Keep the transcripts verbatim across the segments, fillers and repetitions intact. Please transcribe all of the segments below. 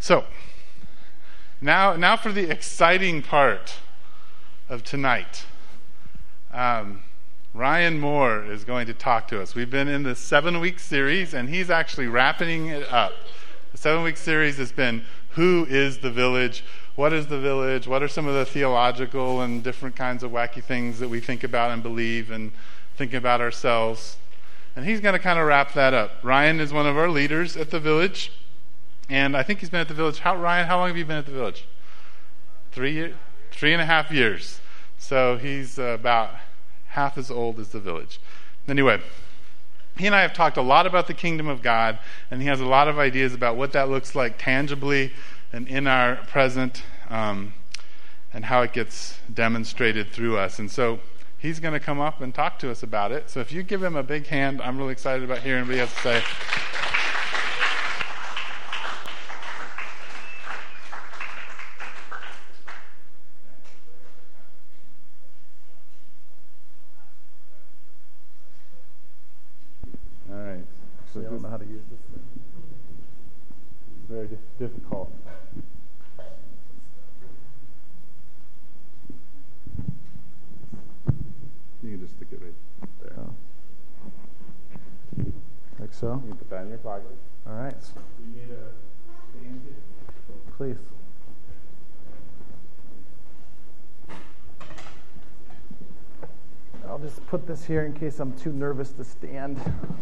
So, now now for the exciting part of tonight. Um, Ryan Moore is going to talk to us. We've been in the seven-week series, and he's actually wrapping it up. The seven-week series has been, who is the village? What is the village? What are some of the theological and different kinds of wacky things that we think about and believe and think about ourselves? And he's going to kind of wrap that up. Ryan is one of our leaders at the village, and I think he's been at the village. How, Ryan, how long have you been at the village? Three years? Three and a half years. So he's uh, about half as old as the village. Anyway, he and I have talked a lot about the kingdom of God, and he has a lot of ideas about what that looks like tangibly and in our present, um, and how it gets demonstrated through us. And so he's going to come up and talk to us about it. So if you give him a big hand, I'm really excited about hearing what he has to say. All right. Actually, I don't know how to use this thing. It's very difficult. You can just stick it right there. Oh. Like so? You can put that in your pocket. All right. Do you need a stand here? Please. I'll just put this here in case I'm too nervous to stand.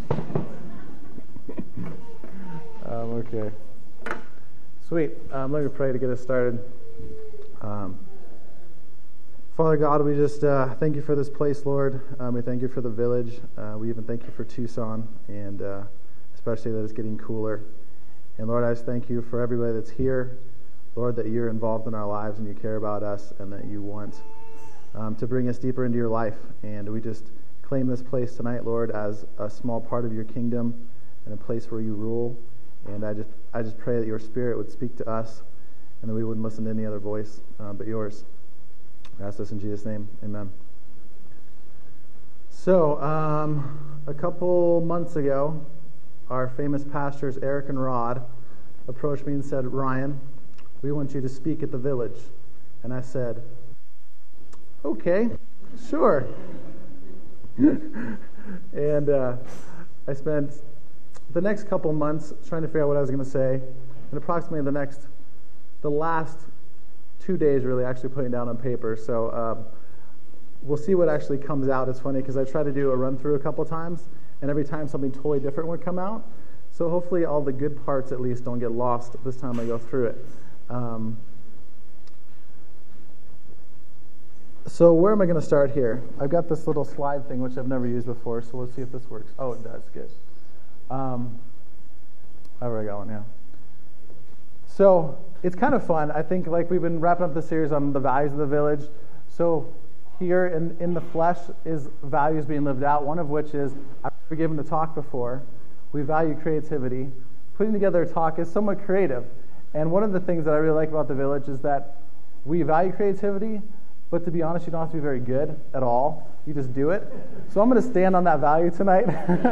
um, okay. Sweet. Um, let me pray to get us started. Um, Father God, we just uh, thank you for this place, Lord. Um, we thank you for the village. Uh, we even thank you for Tucson, and uh, especially that it's getting cooler. And Lord, I just thank you for everybody that's here. Lord, that you're involved in our lives and you care about us and that you want um, to bring us deeper into your life. And we just claim this place tonight, Lord, as a small part of your kingdom and a place where you rule. And I just I just pray that your Spirit would speak to us and that we wouldn't listen to any other voice uh, but yours. I ask this in Jesus' name. Amen. So, um, a couple months ago, our famous pastors, Eric and Rod, approached me and said, Ryan, we want you to speak at the village. And I said, okay, sure. and uh, I spent the next couple months trying to figure out what I was going to say, and approximately the next, the last two days really actually putting it down on paper. So um, we'll see what actually comes out. It's funny because I tried to do a run through a couple times, and every time something totally different would come out. So hopefully all the good parts at least don't get lost this time I go through it. Um, so where am I going to start here? I've got this little slide thing which I've never used before, so let's see if this works. Oh, it does. Good. Um, how are we going? Yeah. So it's kind of fun. I think like we've been wrapping up the series on the values of the village. So here in, in the flesh is values being lived out, one of which is, I've never given a talk before. We value creativity. Putting together a talk is somewhat creative. And one of the things that I really like about the village is that we value creativity, but to be honest, you don't have to be very good at all. You just do it. So I'm going to stand on that value tonight.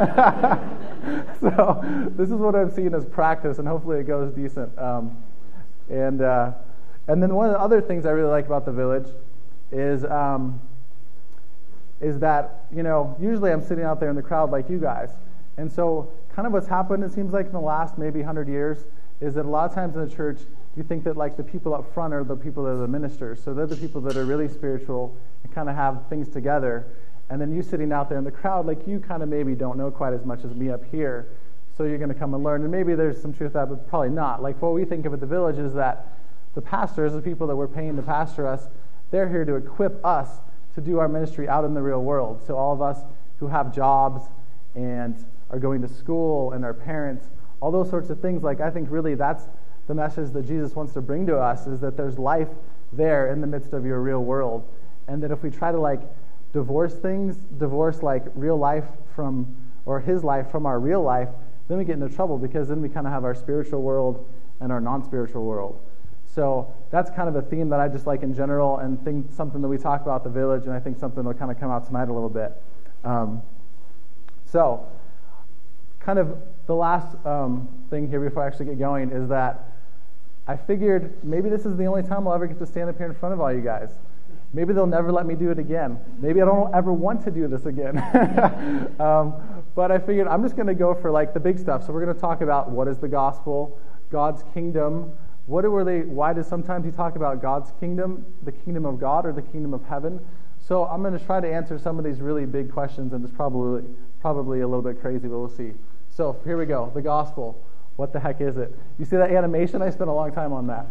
So this is what I've seen as practice, and hopefully it goes decent. Um, and uh, and then one of the other things I really like about the village is um, is that, you know, usually I'm sitting out there in the crowd like you guys. And so kind of what's happened, it seems like in the last maybe one hundred years, is that a lot of times in the church, you think that like the people up front are the people that are the ministers. So they're the people that are really spiritual and kind of have things together. And then you sitting out there in the crowd, like you kind of maybe don't know quite as much as me up here. So you're going to come and learn. And maybe there's some truth to that, but probably not. Like what we think of at the village is that the pastors, the people that we're paying to pastor us, they're here to equip us to do our ministry out in the real world. So all of us who have jobs and are going to school and our parents, all those sorts of things, like I think really that's the message that Jesus wants to bring to us, is that there's life there in the midst of your real world. And that if we try to like divorce things, divorce like real life from, or his life from our real life, then we get into trouble, because then we kind of have our spiritual world and our non-spiritual world. So that's kind of a theme that I just like in general, and think something that we talk about at the village, and I think something will kind of come out tonight a little bit. Um, so kind of the last um, thing here before I actually get going is that I figured maybe this is the only time I'll ever get to stand up here in front of all you guys. Maybe they'll never let me do it again. Maybe I don't ever want to do this again. um, but I figured I'm just going to go for like the big stuff. So we're going to talk about what is the gospel, God's kingdom. What are they? Why does sometimes he talk about God's kingdom, the kingdom of God, or the kingdom of heaven? So I'm going to try to answer some of these really big questions, and it's probably probably a little bit crazy, but we'll see. So here we go. The gospel. What the heck is it? You see that animation? I spent a long time on that.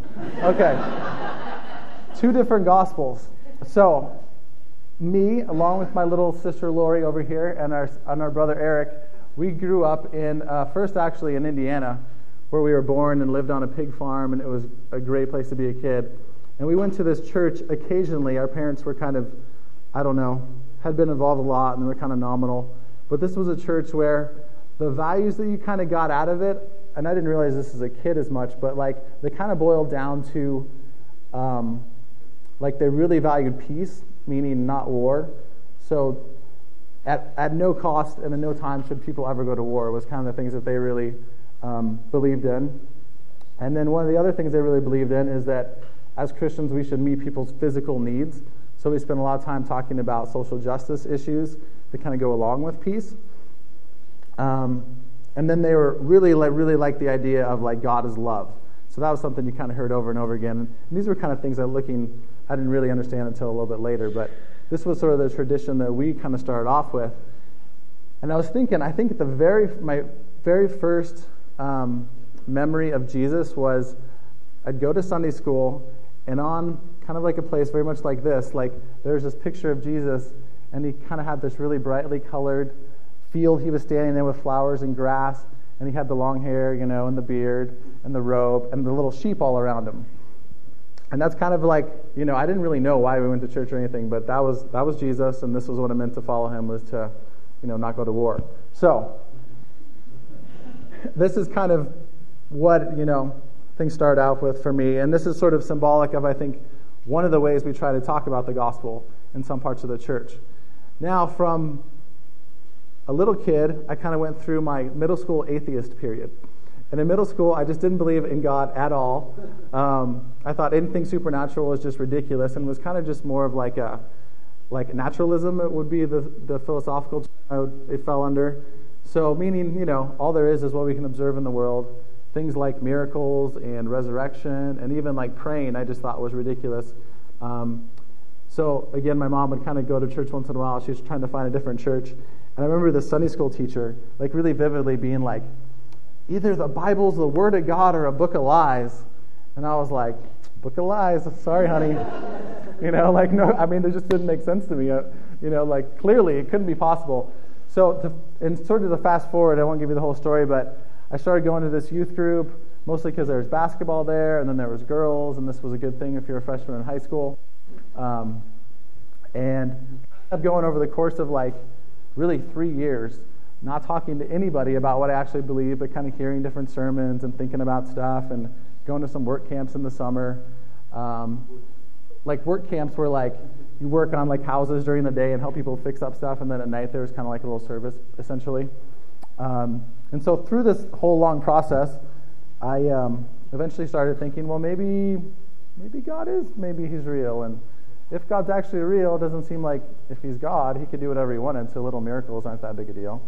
Okay. Two different gospels. So, me, along with my little sister Lori over here, and our and our brother Eric, we grew up in, uh, first actually in Indiana, where we were born and lived on a pig farm, and it was a great place to be a kid. And we went to this church occasionally. Our parents were kind of, I don't know, had been involved a lot, and they were kind of nominal. But this was a church where the values that you kind of got out of it, and I didn't realize this as a kid as much, but like they kind of boiled down to... Um, Like they really valued peace, meaning not war. So at at no cost and at no time should people ever go to war was kind of the things that they really um, believed in. And then one of the other things they really believed in is that as Christians we should meet people's physical needs. So we spent a lot of time talking about social justice issues that kind of go along with peace. Um, and then they were really, really like the idea of like God is love. So that was something you kind of heard over and over again. And these were kind of things that looking... I didn't really understand until a little bit later, but this was sort of the tradition that we kind of started off with. And I was thinking, I think the very my very first um, memory of Jesus was I'd go to Sunday school, and on kind of like a place very much like this, like there's this picture of Jesus, and he kind of had this really brightly colored field he was standing in with flowers and grass, and he had the long hair, you know, and the beard, and the robe, and the little sheep all around him. And that's kind of like, you know, I didn't really know why we went to church or anything, but that was that was Jesus, and this was what it meant to follow him, was to, you know, not go to war. So, this is kind of what, you know, things start out with for me, and this is sort of symbolic of, I think, one of the ways we try to talk about the gospel in some parts of the church. Now, from a little kid, I kind of went through my middle school atheist period. And in middle school, I just didn't believe in God at all. Um, I thought anything supernatural was just ridiculous, and was kind of just more of like a, like naturalism. It would be the the philosophical term I would, it fell under. So meaning, you know, all there is is what we can observe in the world. Things like miracles and resurrection, and even like praying, I just thought was ridiculous. Um, so again, my mom would kind of go to church once in a while. She was trying to find a different church, and I remember the Sunday school teacher, like really vividly, being like, either the Bible's the Word of God or a book of lies. And I was like, book of lies, sorry, honey. you know, like, no, I mean, it just didn't make sense to me. Uh, you know, like, clearly, it couldn't be possible. So, to, and sort of to fast forward, I won't give you the whole story, but I started going to this youth group, mostly because there was basketball there, and then there was girls, and this was a good thing if you're a freshman in high school. Um, and I kept going over the course of, like, really three years, not talking to anybody about what I actually believe, but kind of hearing different sermons and thinking about stuff, and going to some work camps in the summer. Um, like work camps where like you work on like houses during the day and help people fix up stuff, and then at night there was kind of like a little service, essentially. Um, and so through this whole long process, I um, eventually started thinking, well, maybe maybe God is, maybe he's real, and if God's actually real, it doesn't seem like if he's God, he could do whatever he wanted, so little miracles aren't that big a deal.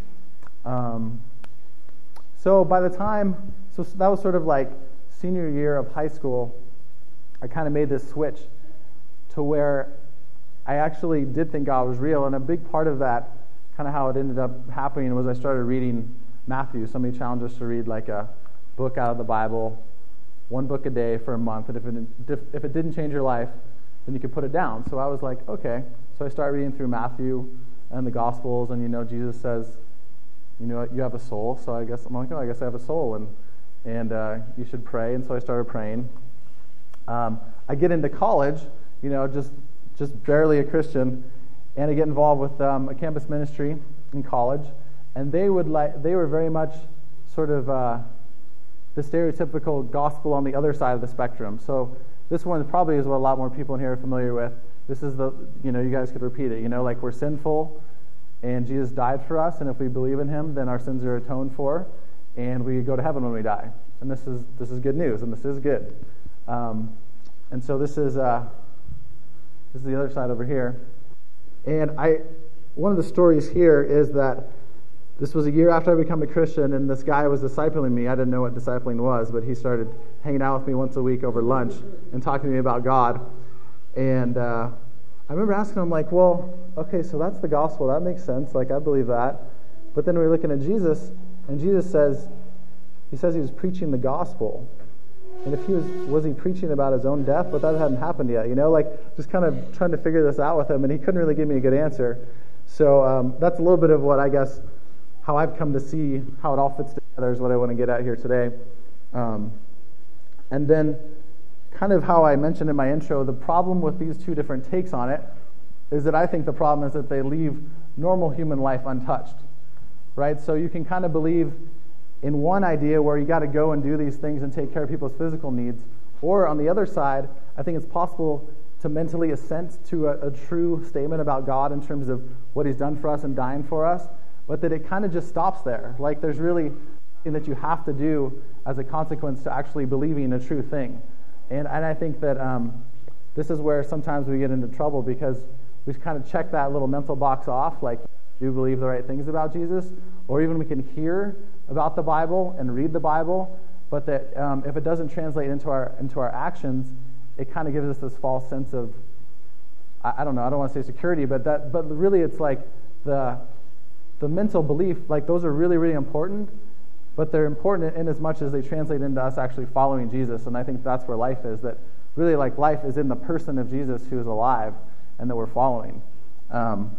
Um, so by the time, so that was sort of like senior year of high school, I kind of made this switch to where I actually did think God was real, and a big part of that, kind of how it ended up happening, was I started reading Matthew. Somebody challenged us to read like a book out of the Bible, one book a day for a month, and if it, if it didn't change your life, then you could put it down. So I was like, okay. So I started reading through Matthew and the Gospels, and you know, Jesus says, you know, you have a soul. So I guess I'm like, oh, I guess I have a soul, and and uh, you should pray. And so I started praying. Um, I get into college, you know, just just barely a Christian, and I get involved with um, a campus ministry in college, and they would like they were very much sort of uh, the stereotypical gospel on the other side of the spectrum. So this one probably is what a lot more people in here are familiar with. This is the, you know, you guys could repeat it. You know, like we're sinful, and Jesus died for us, and if we believe in him, then our sins are atoned for, and we go to heaven when we die. and this is this is good news, and this is good. Um, and so this is uh, this is the other side over here. And I, one of the stories here is that this was a year after I became a Christian, and this guy was discipling me. I didn't know what discipling was, but he started hanging out with me once a week over lunch and talking to me about God. And uh, I remember asking him, like, well, okay, so that's the gospel. That makes sense. Like, I believe that. But then we were looking at Jesus, and Jesus says, he says he was preaching the gospel. And if he was, was he preaching about his own death? But that hadn't happened yet, you know? Like, just kind of trying to figure this out with him, and he couldn't really give me a good answer. So um, that's a little bit of what I guess, how I've come to see how it all fits together is what I want to get at here today. Um, and then kind of how I mentioned in my intro, the problem with these two different takes on it is that I think the problem is that they leave normal human life untouched, right? So you can kind of believe in one idea where you got to go and do these things and take care of people's physical needs, or on the other side, I think it's possible to mentally assent to a, a true statement about God in terms of what he's done for us and dying for us, but that it kind of just stops there. Like there's really something that you have to do as a consequence to actually believing a true thing. And, and I think that um, this is where sometimes we get into trouble because we kind of check that little mental box off, like, do you believe the right things about Jesus? Or even we can hear about the Bible and read the Bible, but that um, if it doesn't translate into our into our actions, it kind of gives us this false sense of, I, I don't know, I don't want to say security, but that, but really it's like the the mental belief, like those are really, really important, but they're important in as much as they translate into us actually following Jesus. And I think that's where life is, that really like life is in the person of Jesus who is alive and that we're following. Um,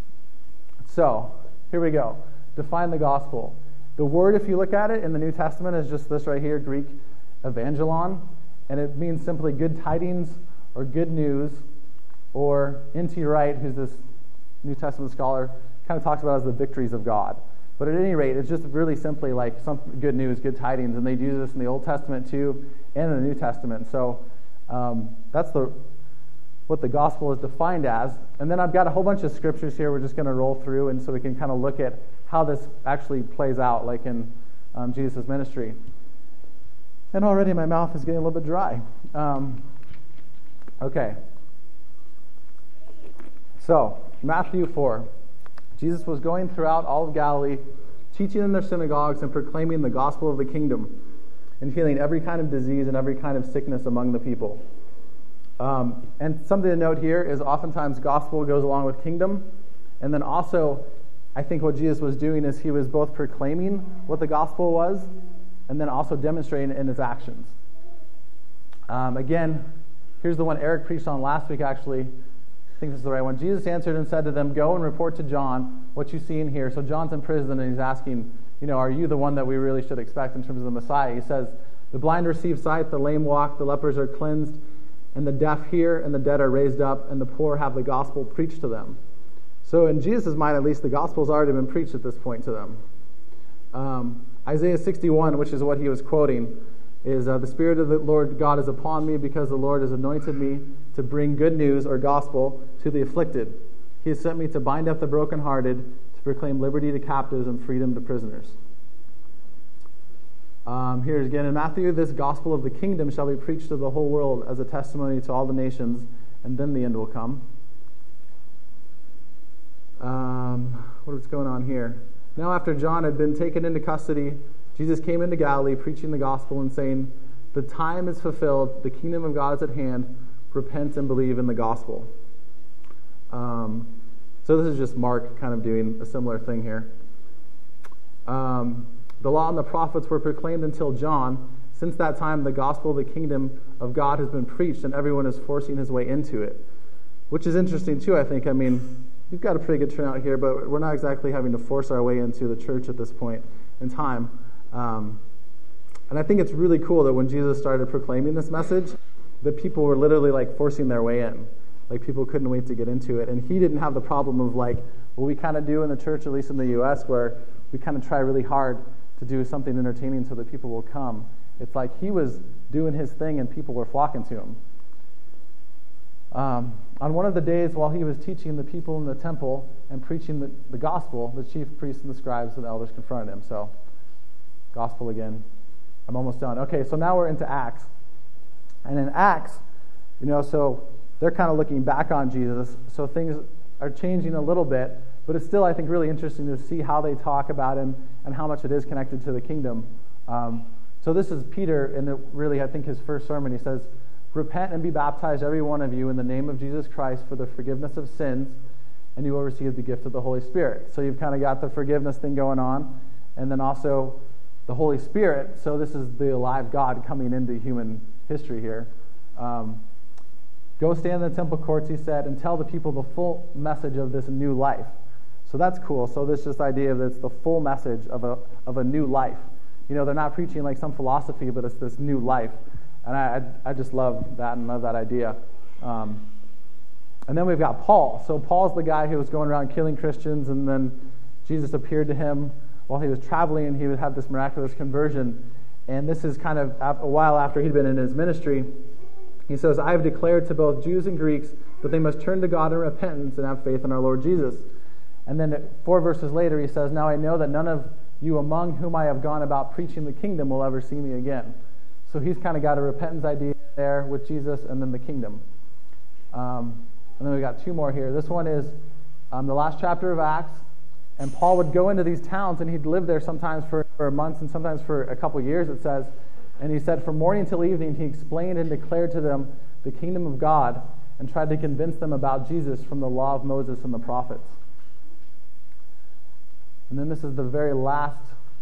so, here we go. Define the gospel. The word, if you look at it in the New Testament, is just this right here, Greek, evangelon, and it means simply good tidings or good news, or N T Wright, who's this New Testament scholar, kind of talks about it as the victories of God. But at any rate, it's just really simply like some good news, good tidings, and they do this in the Old Testament too, and in the New Testament. So um, that's the what the gospel is defined as. And then I've got a whole bunch of scriptures here we're just going to roll through, and so we can kind of look at how this actually plays out, like in um, Jesus' ministry. And already my mouth is getting a little bit dry. Um, okay. So, Matthew four. Jesus was going throughout all of Galilee, teaching in their synagogues and proclaiming the gospel of the kingdom, and healing every kind of disease and every kind of sickness among the people. Um, and something to note here is oftentimes gospel goes along with kingdom, and then also I think what Jesus was doing is he was both proclaiming what the gospel was and then also demonstrating it in his actions. Um, again, here's the one Eric preached on last week, actually. I think this is the right one. Jesus answered and said to them, "Go and report to John what you see and hear." So John's in prison and he's asking, you know, are you the one that we really should expect in terms of the Messiah? He says, "The blind receive sight, the lame walk, the lepers are cleansed, and the deaf hear, and the dead are raised up, and the poor have the gospel preached to them." So in Jesus' mind, at least, the gospel's already been preached at this point to them. Um, Isaiah sixty-one, which is what he was quoting, is uh, the Spirit of the Lord God is upon me because the Lord has anointed me to bring good news or gospel to the afflicted. He has sent me to bind up the brokenhearted, to proclaim liberty to captives and freedom to prisoners. Um, here again in Matthew, this gospel of the kingdom shall be preached to the whole world as a testimony to all the nations, and then the end will come. Um, what is going on here? Now after John had been taken into custody, Jesus came into Galilee preaching the gospel and saying, "The time is fulfilled, the kingdom of God is at hand, repent and believe in the gospel." Um, so this is just Mark kind of doing a similar thing here. Um, the law and the prophets were proclaimed until John. Since that time, the gospel of the kingdom of God has been preached, and everyone is forcing his way into it. Which is interesting too, I think. I mean, we've got a pretty good turnout here, but we're not exactly having to force our way into the church at this point in time. Um, and I think it's really cool that when Jesus started proclaiming this message, that people were literally like forcing their way in. Like people couldn't wait to get into it. And he didn't have the problem of like what we kind of do in the church, at least in the U S, where we kind of try really hard to do something entertaining so that people will come. It's like he was doing his thing and people were flocking to him. Um, on one of the days while he was teaching the people in the temple and preaching the, the gospel, the chief priests and the scribes and the elders confronted him. So, gospel again. I'm almost done. Okay, so now we're into Acts. And in Acts, you know, so they're kind of looking back on Jesus. So things are changing a little bit, but it's still, I think, really interesting to see how they talk about him and how much it is connected to the kingdom. Um, so this is Peter, and really, I think his first sermon. He says, "Repent and be baptized, every one of you, in the name of Jesus Christ for the forgiveness of sins, and you will receive the gift of the Holy Spirit." So you've kind of got the forgiveness thing going on, and then also the Holy Spirit. So this is the alive God coming into human history here. Um, Go stand in the temple courts, he said, and tell the people the full message of this new life. So that's cool. So this just idea of it's the full message of a of a new life. You know, they're not preaching like some philosophy, but it's this new life. And I I, I just love that and love that idea. Um, and then we've got Paul. So Paul's the guy who was going around killing Christians, and then Jesus appeared to him while he was traveling, and he would have this miraculous conversion. And this is kind of a while after he'd been in his ministry. He says, "I have declared to both Jews and Greeks that they must turn to God in repentance and have faith in our Lord Jesus." And then four verses later, he says, "Now I know that none of you among whom I have gone about preaching the kingdom will ever see me again." So he's kind of got a repentance idea there with Jesus and then the kingdom. Um, and then we've got two more here. This one is um, the last chapter of Acts. And Paul would go into these towns, and he'd live there sometimes for, for months and sometimes for a couple years, it says. And he said, from morning till evening, he explained and declared to them the kingdom of God and tried to convince them about Jesus from the law of Moses and the prophets. And then this is the very last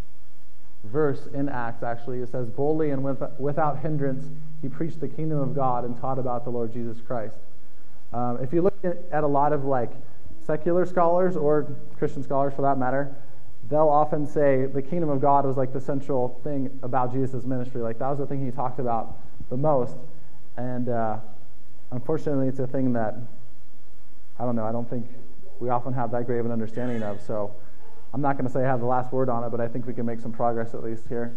verse in Acts, actually. It says, "Boldly and with, without hindrance, he preached the kingdom of God and taught about the Lord Jesus Christ." Um, if you look at a lot of like secular scholars or Christian scholars for that matter, they'll often say the kingdom of God was like the central thing about Jesus' ministry. Like that was the thing he talked about the most. And uh, unfortunately, it's a thing that, I don't know, I don't think we often have that great of an understanding of. So I'm not going to say I have the last word on it, but I think we can make some progress at least here.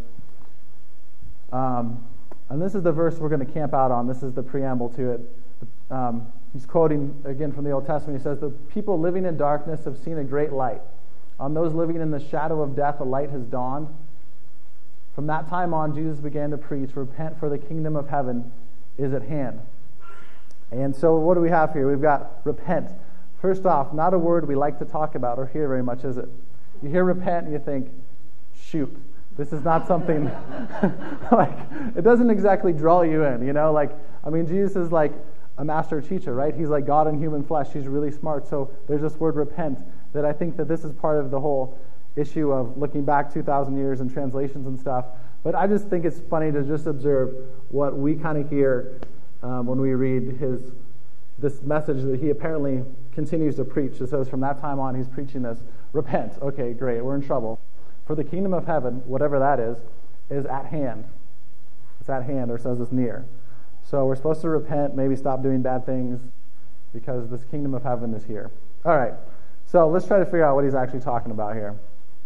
Um, and this is the verse we're going to camp out on. This is the preamble to it. Um, he's quoting again from the Old Testament. He says, "The people living in darkness have seen a great light. On those living in the shadow of death, a light has dawned." From that time on, Jesus began to preach, "Repent, for the kingdom of heaven is at hand." And so what do we have here? We've got repent. First off, not a word we like to talk about or hear very much, is it? You hear repent and you think, shoot, this is not something, like, it doesn't exactly draw you in, you know? Like, I mean, Jesus is like a master teacher, right? He's like God in human flesh. He's really smart. So there's this word repent that I think that this is part of the whole issue of looking back two thousand years and translations and stuff. But I just think it's funny to just observe what we kind of hear um, when we read his this message that he apparently continues to preach. It says from that time on he's preaching this. Repent. Okay, great. We're in trouble. For the kingdom of heaven, whatever that is, is at hand. It's at hand, or says it's near. So we're supposed to repent, maybe stop doing bad things, because this kingdom of heaven is here. All right. So let's try to figure out what he's actually talking about here.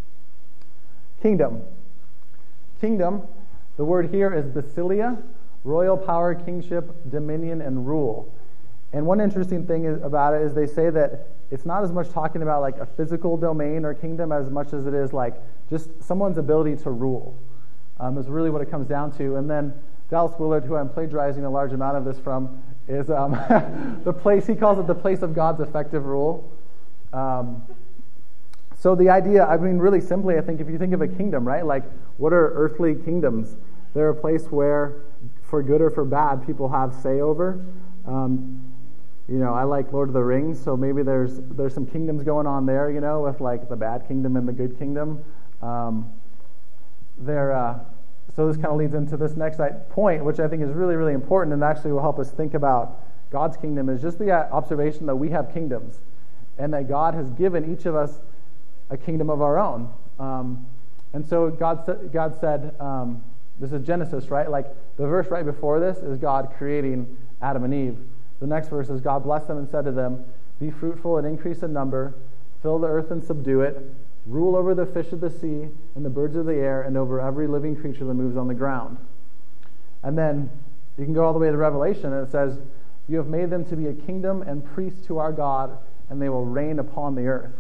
Kingdom. Kingdom, the word here is basilia, royal power, kingship, dominion, and rule. And one interesting thing is, about it is they say that it's not as much talking about like a physical domain or kingdom as much as it is like just someone's ability to rule. Um, is really what it comes down to. And then Dallas Willard, who I'm plagiarizing a large amount of this from, is um, the place, he calls it the place of God's effective rule. Um, so the idea, I mean, really simply, I think if you think of a kingdom, right? Like, what are earthly kingdoms? They're a place where, for good or for bad, people have say over. Um, you know, I like Lord of the Rings, so maybe there's there's some kingdoms going on there, you know, with like the bad kingdom and the good kingdom. Um, there, uh, so this kind of leads into this next point, which I think is really, really important and actually will help us think about God's kingdom, is just the observation that we have kingdoms and that God has given each of us a kingdom of our own. Um, and so God, God said, um, this is Genesis, right? Like the verse right before this is God creating Adam and Eve. The next verse is God blessed them and said to them, "Be fruitful and increase in number, fill the earth and subdue it, rule over the fish of the sea and the birds of the air and over every living creature that moves on the ground." And then you can go all the way to Revelation, and it says, "You have made them to be a kingdom and priests to our God, and they will reign upon the earth."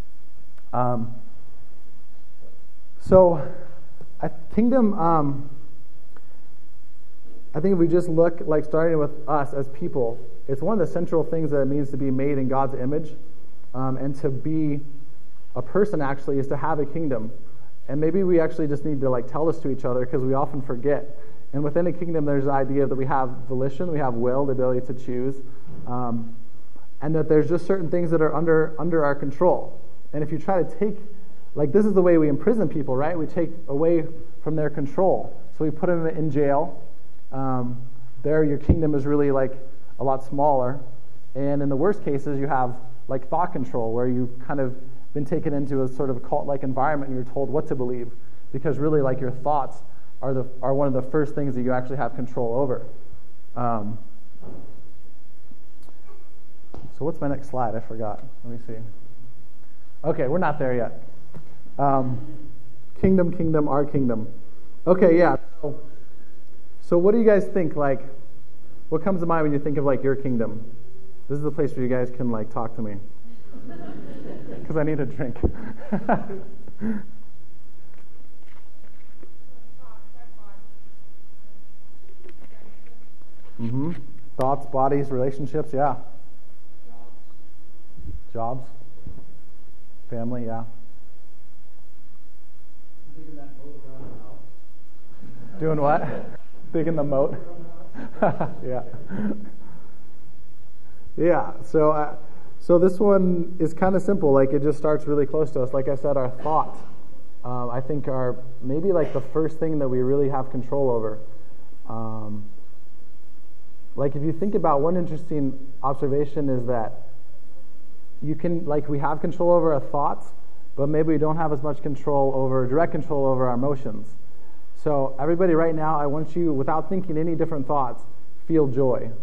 Um, so, a kingdom, um, I think if we just look, like starting with us as people, it's one of the central things that it means to be made in God's image, um, and to be a person actually is to have a kingdom. And maybe we actually just need to like tell this to each other because we often forget. And within a kingdom, there's the idea that we have volition, we have will, the ability to choose, um, and that there's just certain things that are under under our control. And if you try to take, like this is the way we imprison people, right? We take away from their control. So we put them in jail. Um, there, your kingdom is really like a lot smaller. And in the worst cases, you have like thought control, where you've kind of been taken into a sort of cult-like environment and you're told what to believe, because really like your thoughts are the are one of the first things that you actually have control over. Um, so what's my next slide? I forgot. Let me see. Okay, we're not there yet. Um, kingdom, kingdom, our kingdom. Okay, yeah. So, so what do you guys think? Like, what comes to mind when you think of like your kingdom? This is the place where you guys can like talk to me, because I need a drink. Mm-hmm. Thoughts, bodies, relationships, yeah. Jobs. Family, yeah. Digging that moat around the house. Doing what? Digging the moat. Yeah. Yeah. So, uh, so this one is kind of simple. Like it just starts really close to us. Like I said, our thought, um, I think, are maybe like the first thing that we really have control over. Um, like if you think about one interesting observation is that you can, like we have control over our thoughts, but maybe we don't have as much control over, direct control over our emotions. So everybody right now, I want you, without thinking any different thoughts, feel joy.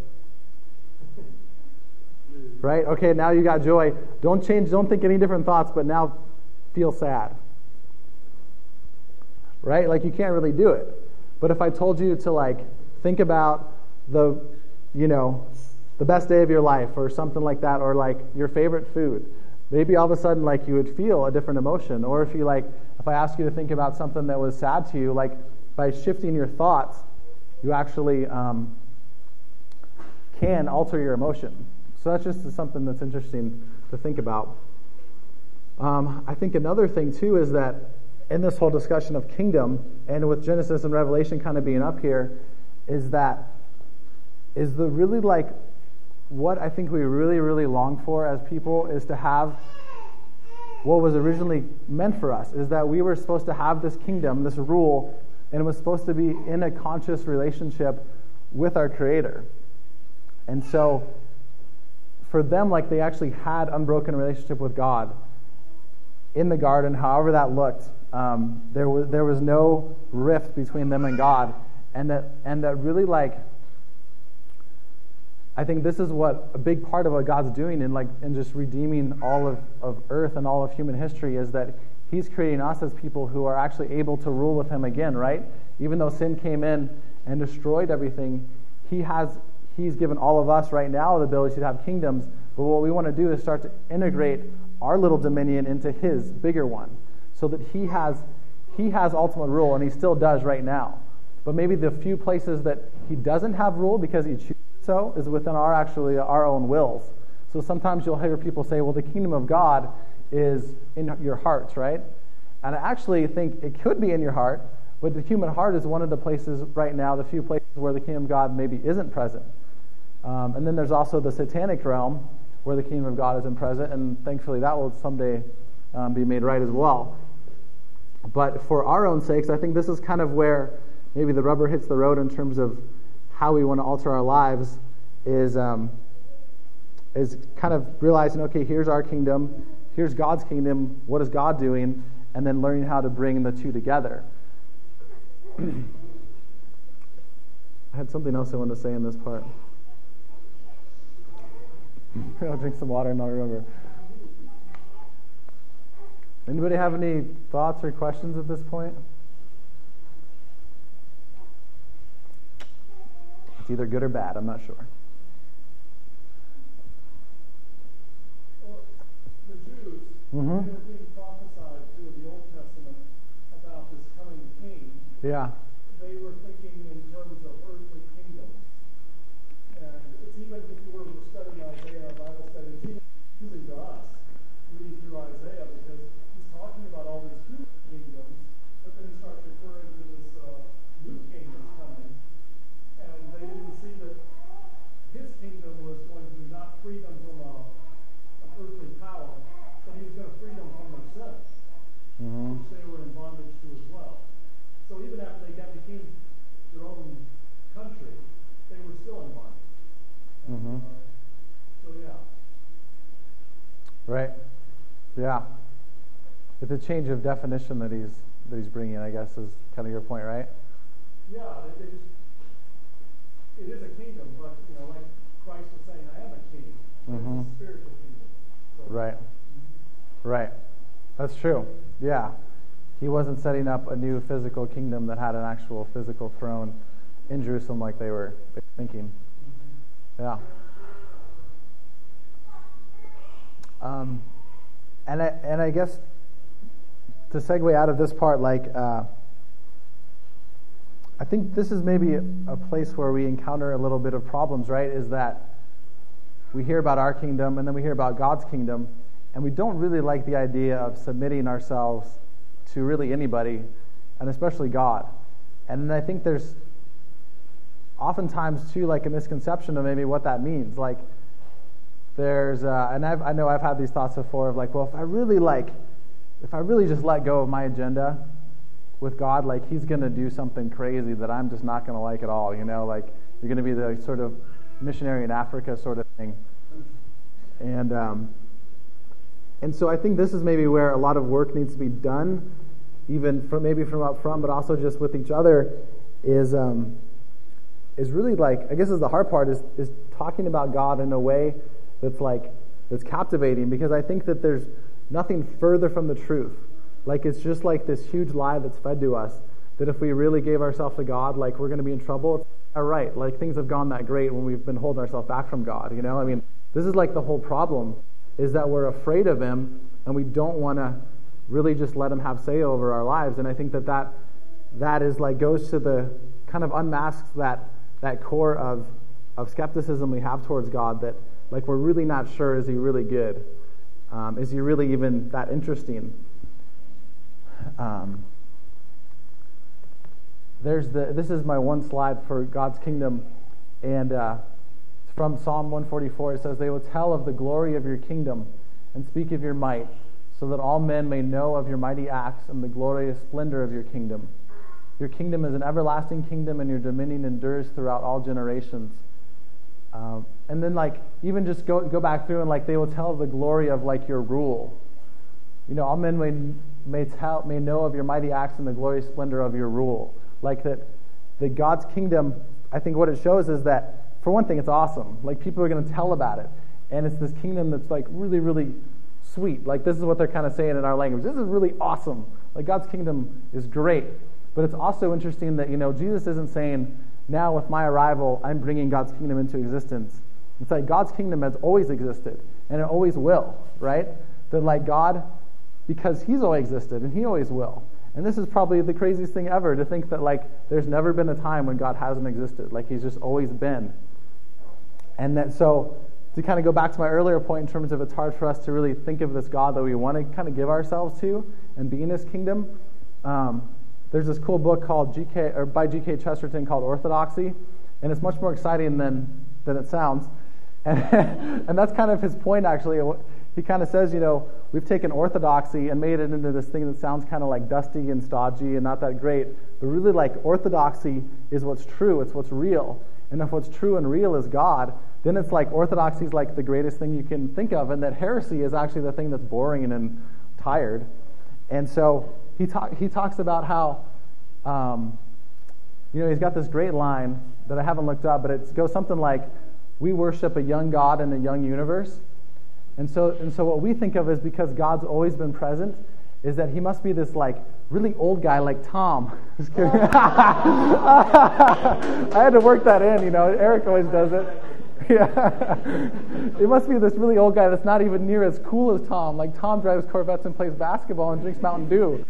Right? Okay, now you got joy. Don't change, don't think any different thoughts, but now feel sad. Right? Like you can't really do it. But if I told you to like think about the, you know, the best day of your life or something like that, or like your favorite food, maybe all of a sudden like you would feel a different emotion. Or if you like, if I ask you to think about something that was sad to you, like by shifting your thoughts, you actually um, can alter your emotion. So that's just something that's interesting to think about. Um, I think another thing too is that in this whole discussion of kingdom, and with Genesis and Revelation kind of being up here, is that is the really like what I think we really, really long for as people is to have what was originally meant for us, is that we were supposed to have this kingdom, this rule, and it was supposed to be in a conscious relationship with our Creator. And so for them, like they actually had unbroken relationship with God in the garden, however that looked. Um, there was there was no rift between them and God, and that and that really like I think this is what a big part of what God's doing in like in just redeeming all of, of earth and all of human history is that He's creating us as people who are actually able to rule with Him again, right? Even though sin came in and destroyed everything, He has He's given all of us right now the ability to have kingdoms. But what we want to do is start to integrate our little dominion into His bigger one, so that He has He has ultimate rule, and He still does right now. But maybe the few places that He doesn't have rule because He chooses so is within our actually our own wills. So sometimes you'll hear people say, well, the kingdom of God is in your hearts, right? And I actually think it could be in your heart, but the human heart is one of the places right now, the few places where the kingdom of God maybe isn't present. Um, and then there's also the satanic realm where the kingdom of God isn't present, and thankfully that will someday um, be made right as well. But for our own sakes, I think this is kind of where maybe the rubber hits the road in terms of how we want to alter our lives, is um, is kind of realizing, okay, here's our kingdom, here's God's kingdom, what is God doing, and then learning how to bring the two together. I had something else I wanted to say in this part. I'll drink some water and I'll remember. Anybody have any thoughts or questions at this point? It's either good or bad, I'm not sure. Well, the Jews, Mm-hmm. they were being prophesied through the Old Testament about this coming king. Yeah. They were thinking in terms of earthly kingdoms. still in Mark. Mm-hmm. Uh, so yeah. Right. Yeah. It's a change of definition that he's that he's bringing, I guess, is kind of your point, right? Yeah, they, they just, it is a kingdom, but, you know, like Christ was saying, I am a king. Mm-hmm. It's a spiritual kingdom. So, Right. Mm-hmm. Right. That's true. Yeah. He wasn't setting up a new physical kingdom that had an actual physical throne in Jerusalem like they were thinking. Mm-hmm. Yeah. Um, and I, and I guess to segue out of this part, like, uh, I think this is maybe a, a place where we encounter a little bit of problems, right? Is that we hear about our kingdom and then we hear about God's kingdom, and we don't really like the idea of submitting ourselves to really anybody, and especially God. And I think there's oftentimes, too, like a misconception of maybe what that means. Like, there's, uh, and I've, I know I've had these thoughts before of like, well, if I really like, if I really just let go of my agenda with God, like he's going to do something crazy that I'm just not going to like at all, you know, like you're going to be the sort of missionary in Africa sort of thing. And um, and so I think this is maybe where a lot of work needs to be done, even from maybe from up front, but also just with each other, is um, is really like, I guess is the hard part, is is talking about God in a way that's like, that's captivating, because I think that there's nothing further from the truth. Like, it's just like this huge lie that's fed to us, that if we really gave ourselves to God, like, we're going to be in trouble. It's all right. Like, things have gone that great when we've been holding ourselves back from God, you know? I mean, this is like the whole problem, is that we're afraid of him, and we don't want to really just let him have say over our lives. And I think that that, that is like, goes to the, kind of unmasks that, that core of, of skepticism we have towards God, that, like, we're really not sure, is he really good? Um, is he really even that interesting? Um, there's the. This is my one slide for God's kingdom, and uh, it's from Psalm one forty-four. It says, "They will tell of the glory of your kingdom and speak of your might, so that all men may know of your mighty acts and the glorious splendor of your kingdom. Your kingdom is an everlasting kingdom, and your dominion endures throughout all generations." Um, and then, like, even just go go back through and, like, they will tell of the glory of, like, your rule. You know, all men may may tell may know of your mighty acts and the glorious splendor of your rule. Like, that, that God's kingdom, I think what it shows is that, for one thing, it's awesome. Like, people are going to tell about it, and it's this kingdom that's like really, really sweet. Like, this is what they're kind of saying in our language. This is really awesome. Like, God's kingdom is great. But it's also interesting that, you know, Jesus isn't saying, now with my arrival, I'm bringing God's kingdom into existence. It's like God's kingdom has always existed, and it always will, right? That, like, God, because he's always existed, and he always will. And this is probably the craziest thing ever, to think that, like, there's never been a time when God hasn't existed. Like, he's just always been. And that, so, to kind of go back to my earlier point in terms of it's hard for us to really think of this God that we want to kind of give ourselves to and be in his kingdom. Um, there's this cool book called G K or by G K Chesterton called Orthodoxy, and it's much more exciting than than it sounds. And, and that's kind of his point, actually. He kind of says, you know, we've taken orthodoxy and made it into this thing that sounds kind of like dusty and stodgy and not that great. But really, like, orthodoxy is what's true. It's what's real. And if what's true and real is God, then it's like orthodoxy is like the greatest thing you can think of, and that heresy is actually the thing that's boring and tired. And so he, ta- he talks about how, um, you know, he's got this great line that I haven't looked up, but it goes something like, we worship a young God in a young universe. And so and so what we think of is, because God's always been present, is that he must be this, like, really old guy like Tom. I had to work that in, you know. Eric always does it. Yeah. It must be this really old guy that's not even near as cool as Tom. Like, Tom drives Corvettes and plays basketball and drinks Mountain Dew.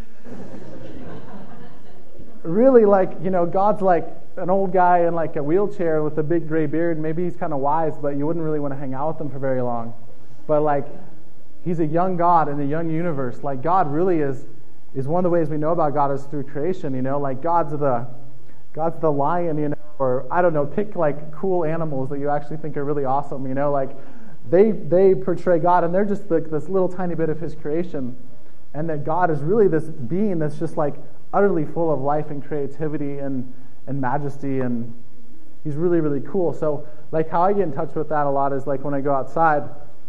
Really, like, you know, God's like an old guy in, like, a wheelchair with a big gray beard. Maybe he's kind of wise, but you wouldn't really want to hang out with him for very long. But, like, he's a young God in a young universe. Like, God really is is one of the ways we know about God is through creation, you know. Like, God's the God's the lion, you know, or, I don't know, pick, like, cool animals that you actually think are really awesome, you know. Like, they they portray God, and they're just like this little tiny bit of his creation. And that God is really this being that's just, like, utterly full of life and creativity and, and majesty. And, he's really, really cool. So like how I get in touch with that a lot is like when I go outside,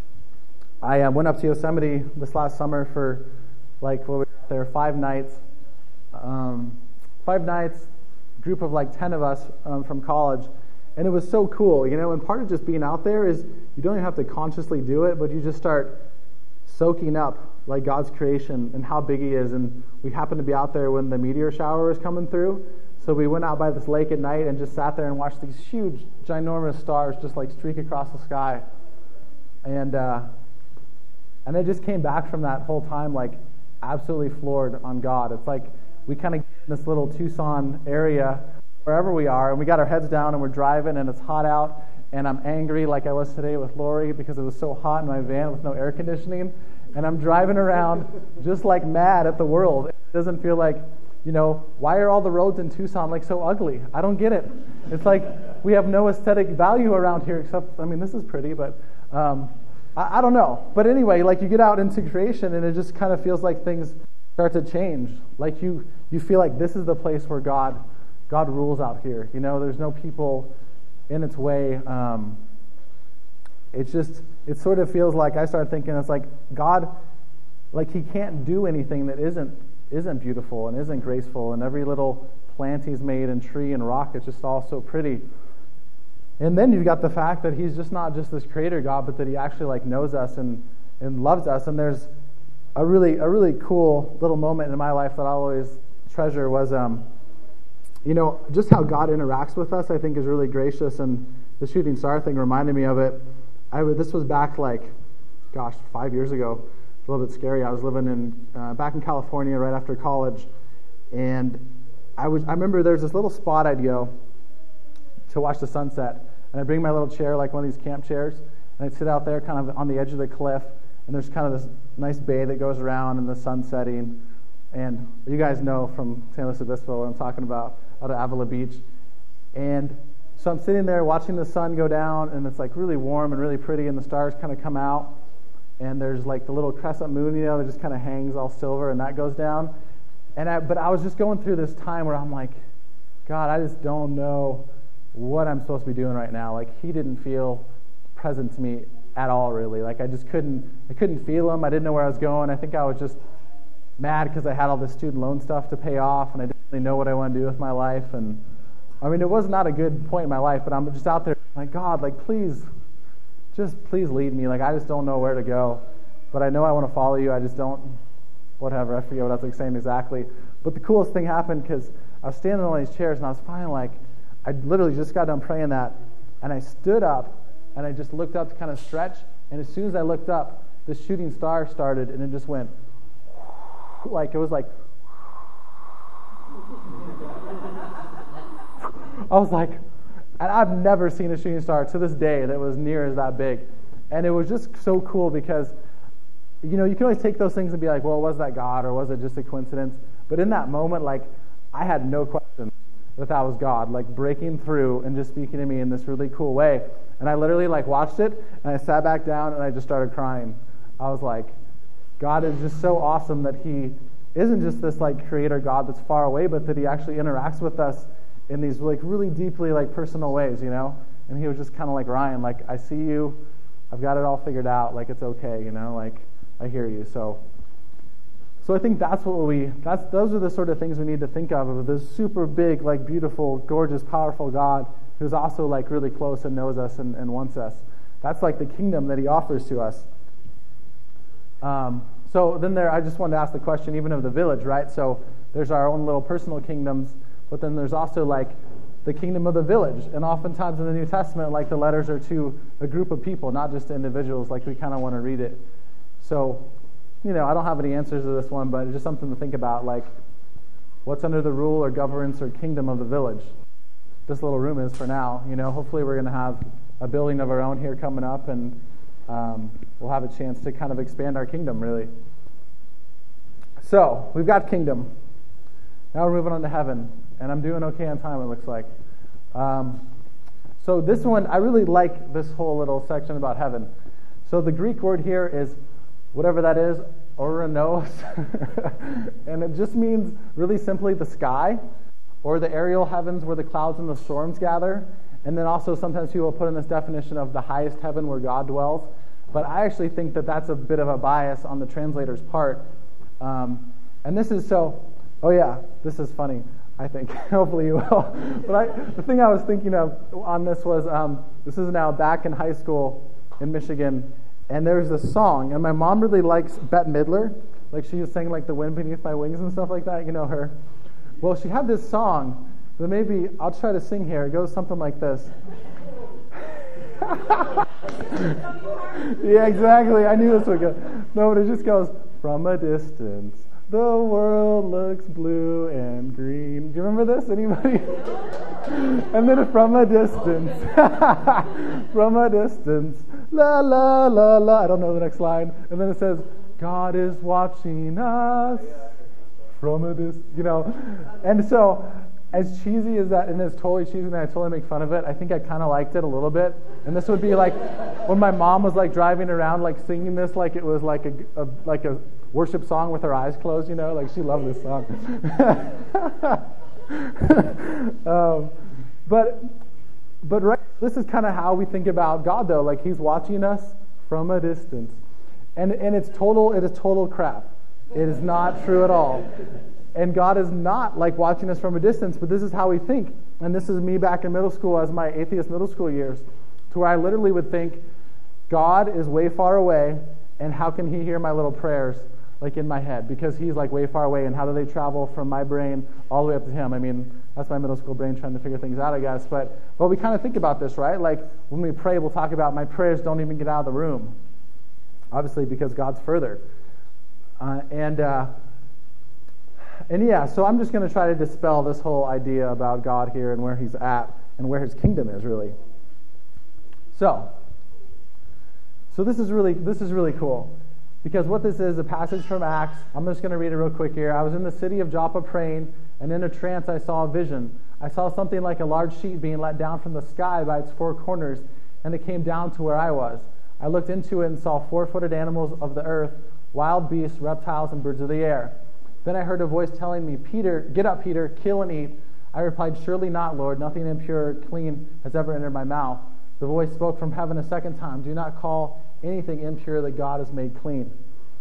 I uh, went up to Yosemite this last summer for like, what we were there, five nights. Um, five nights, group of like ten of us um, from college. And it was so cool, you know, and part of just being out there is you don't even have to consciously do it, but you just start soaking up like God's creation and how big he is. And we happened to be out there when the meteor shower was coming through. So we went out by this lake at night and just sat there and watched these huge, ginormous stars just like streak across the sky. And uh, and I just came back from that whole time like absolutely floored on God. It's like we kind of get in this little Tucson area, wherever we are, and we got our heads down and we're driving and it's hot out and I'm angry like I was today with Lori because it was so hot in my van with no air conditioning, and I'm driving around just like mad at the world. It doesn't feel like, you know, why are all the roads in Tucson like so ugly? I don't get it. It's like we have no aesthetic value around here except, I mean, this is pretty, but um, I, I don't know. But anyway, like you get out into creation and it just kind of feels like things start to change. Like you, you feel like this is the place where God God rules out here. You know, there's no people in its way. Um, it's just, it sort of feels like, I started thinking, it's like God, like he can't do anything that isn't isn't beautiful and isn't graceful, and every little plant he's made and tree and rock, it's just all so pretty. And then you've got the fact that he's just not just this creator God, but that he actually like knows us and, and loves us. And there's a really a really cool little moment in my life that I'll always treasure was, um, you know, just how God interacts with us, I think, is really gracious. And the shooting star thing reminded me of it. I w- this was back like, gosh, five years ago. A little bit scary. I was living in uh, back in California right after college, and I was. I remember there's this little spot I'd go to watch the sunset, and I'd bring my little chair, like one of these camp chairs, and I'd sit out there kind of on the edge of the cliff, and there's kind of this nice bay that goes around and the sun setting. And you guys know from San Luis Obispo what I'm talking about, out of Avila Beach. And so I'm sitting there watching the sun go down, and it's like really warm and really pretty, and the stars kind of come out. And there's like the little crescent moon, you know, that just kind of hangs all silver, and that goes down. And I, but I was just going through this time where I'm like, God, I just don't know what I'm supposed to be doing right now. Like, he didn't feel present to me at all, really. Like, I just couldn't, I couldn't feel him. I didn't know where I was going. I think I was just mad because I had all this student loan stuff to pay off, and I didn't really know what I wanted to do with my life. And I mean, it was not a good point in my life, but I'm just out there like, God, like, please, just please lead me. Like, I just don't know where to go, but I know I want to follow you. I just don't, whatever. I forget what I was like saying exactly. But the coolest thing happened because I was standing on one of these chairs, and I was finally like, I literally just got done praying that, and I stood up, and I just looked up to kind of stretch, and as soon as I looked up, the shooting star started, and it just went, like, it was like, I was like, and I've never seen a shooting star to this day that was near as that big. And it was just so cool because, you know, you can always take those things and be like, well, was that God or was it just a coincidence? But in that moment, like, I had no question that that was God, like, breaking through and just speaking to me in this really cool way. And I literally, like, watched it, and I sat back down, and I just started crying. I was like, God is just so awesome that he isn't just this, like, creator God that's far away, but that he actually interacts with us in these, like, really deeply, like, personal ways, you know? And he was just kind of like, Ryan, like, I see you. I've got it all figured out. Like, it's okay, you know? Like, I hear you. So so I think that's what we, that's those are the sort of things we need to think of, of this super big, like, beautiful, gorgeous, powerful God who's also, like, really close and knows us and, and wants us. That's, like, the kingdom that he offers to us. Um, so then there, I just wanted to ask the question even of the village, right? So there's our own little personal kingdoms, but then there's also, like, the kingdom of the village. And oftentimes in the New Testament, like, the letters are to a group of people, not just to individuals, like we kind of want to read it. So, you know, I don't have any answers to this one, but it's just something to think about, like, what's under the rule or governance or kingdom of the village? This little room is for now. You know, hopefully we're going to have a building of our own here coming up, and um, we'll have a chance to kind of expand our kingdom, really. So, we've got kingdom. Now we're moving on to heaven. And I'm doing okay on time, it looks like. Um, so this one, I really like this whole little section about heaven. So the Greek word here is, whatever that is, oranos. And it just means, really simply, the sky, or the aerial heavens where the clouds and the storms gather. And then also sometimes people put in this definition of the highest heaven where God dwells. But I actually think that that's a bit of a bias on the translator's part. Um, and this is so, oh yeah, this is funny, I think. Hopefully you will. But I, the thing I was thinking of on this was, um, this is now back in high school in Michigan, and there's this song, and my mom really likes Bette Midler. Like she was saying like The Wind Beneath My Wings and stuff like that, you know her. Well, she had this song that maybe I'll try to sing here. It goes something like this. Yeah, exactly. I knew this would go. No, but it just goes, from a distance, the world looks blue and green. Do you remember this? Anybody? And then from a distance, from a distance, la, la, la, la. I don't know the next line. And then it says, God is watching us from a distance. You know, and so as cheesy as that, and it's totally cheesy, and I totally make fun of it, I think I kind of liked it a little bit. And this would be like when my mom was like driving around, like singing this, like it was like a, a like a worship song with her eyes closed. You know, like she loved this song. um, but but right, this is kind of how we think about God, though. Like He's watching us from a distance, and and it's total. It is total crap. It is not true at all. And God is not like watching us from a distance, but this is how we think. And this is me back in middle school as my atheist middle school years, to where I literally would think, God is way far away, and how can He hear my little prayers like in my head? Because He's like way far away, and how do they travel from my brain all the way up to Him? I mean, that's my middle school brain trying to figure things out, I guess. But well, we kind of think about this, right? Like when we pray, we'll talk about my prayers don't even get out of the room. Obviously, because God's further. Uh, and... Uh, And yeah, so I'm just going to try to dispel this whole idea about God here and where He's at and where His kingdom is, really. So, so this is really this is really cool, because what this is, a passage from Acts. I'm just going to read it real quick here. I was in the city of Joppa praying, and in a trance I saw a vision. I saw something like a large sheet being let down from the sky by its four corners, and it came down to where I was. I looked into it and saw four-footed animals of the earth, wild beasts, reptiles, and birds of the air. Then I heard a voice telling me, Peter, get up, Peter, kill and eat. I replied, surely not, Lord. Nothing impure or clean has ever entered my mouth. The voice spoke from heaven a second time. Do not call anything impure that God has made clean.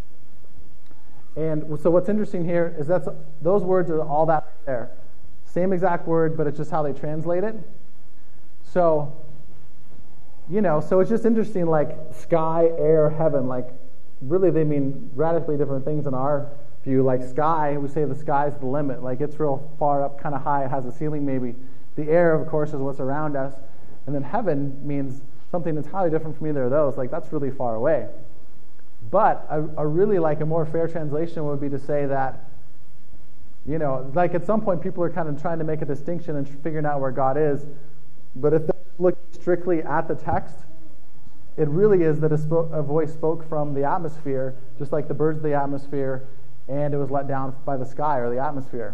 And so what's interesting here is that those words are all that there. Same exact word, but it's just how they translate it. So, you know, so it's just interesting, like sky, air, heaven. Like, really they mean radically different things in our view. Like sky, we say the sky's the limit. Like it's real far up, kind of high. It has a ceiling maybe. The air, of course, is what's around us. And then heaven means something entirely different from either of those. Like that's really far away. But a, a really like a more fair translation would be to say that, you know, like at some point people are kind of trying to make a distinction and figuring out where God is. But if they look strictly at the text, it really is that a, spo- a voice spoke from the atmosphere, just like the birds of the atmosphere, and it was let down by the sky or the atmosphere.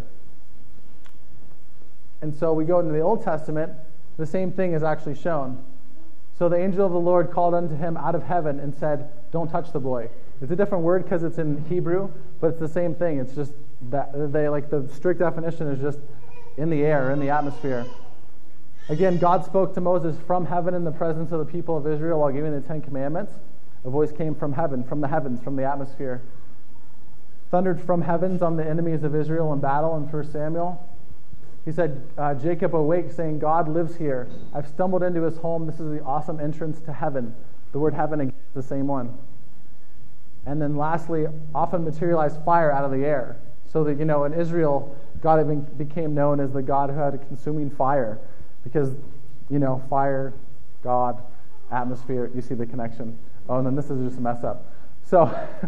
And so we go into the Old Testament, the same thing is actually shown. So the angel of the Lord called unto him out of heaven and said, don't touch the boy. It's a different word because it's in Hebrew, but it's the same thing. It's just that they like the strict definition is just in the air, in the atmosphere. Again, God spoke to Moses from heaven in the presence of the people of Israel while giving the Ten Commandments. A voice came from heaven, from the heavens, from the atmosphere. Thundered from heavens on the enemies of Israel in battle in First Samuel. He said, uh, Jacob awake, saying, God lives here. I've stumbled into his home. This is the awesome entrance to heaven. The word heaven again is the same one. And then lastly, often materialized fire out of the air. So that, you know, in Israel, God even became known as the God who had a consuming fire. Because, you know, fire, God, atmosphere, you see the connection. Oh, and then this is just a mess up. So,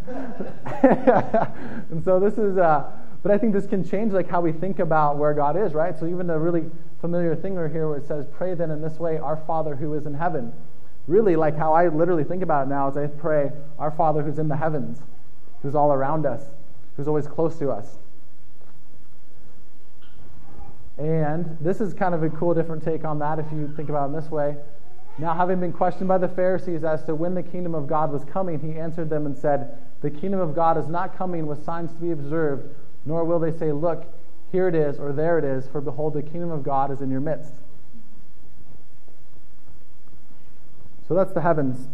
and so this is, uh, but I think this can change like how we think about where God is, right? So even the really familiar thing right here where it says, pray then in this way, our Father who is in heaven. Really like how I literally think about it now is I pray, our Father who's in the heavens, who's all around us, who's always close to us. And this is kind of a cool different take on that if you think about it in this way. Now, having been questioned by the Pharisees as to when the kingdom of God was coming, he answered them and said, the kingdom of God is not coming with signs to be observed, nor will they say, look, here it is, or there it is, for behold, the kingdom of God is in your midst. So that's the heavens.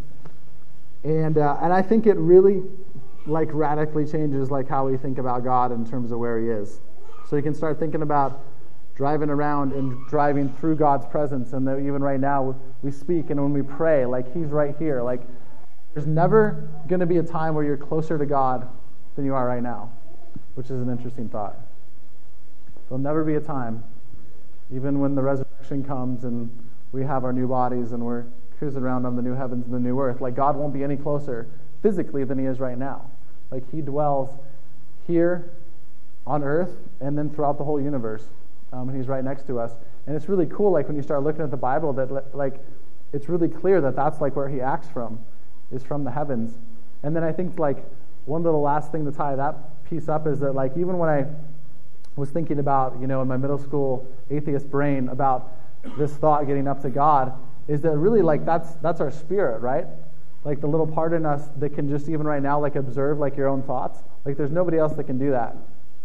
And uh, and I think it really like radically changes like how we think about God in terms of where he is. So you can start thinking about driving around and driving through God's presence, and that even right now we speak and when we pray, like he's right here. Like there's never going to be a time where you're closer to God than you are right now, which is an interesting thought. There'll never be a time, even when the resurrection comes and we have our new bodies and we're cruising around on the new heavens and the new earth, like God won't be any closer physically than he is right now. Like he dwells here on earth and then throughout the whole universe. Um, and he's right next to us. And it's really cool, like when you start looking at the Bible, that like it's really clear that that's like where he acts from, is from the heavens. And then I think like one little last thing to tie that piece up is that like even when I was thinking about, you know, in my middle school atheist brain about this thought getting up to God, is that really like that's that's our spirit, right? Like the little part in us that can just even right now like observe like your own thoughts. Like there's nobody else that can do that.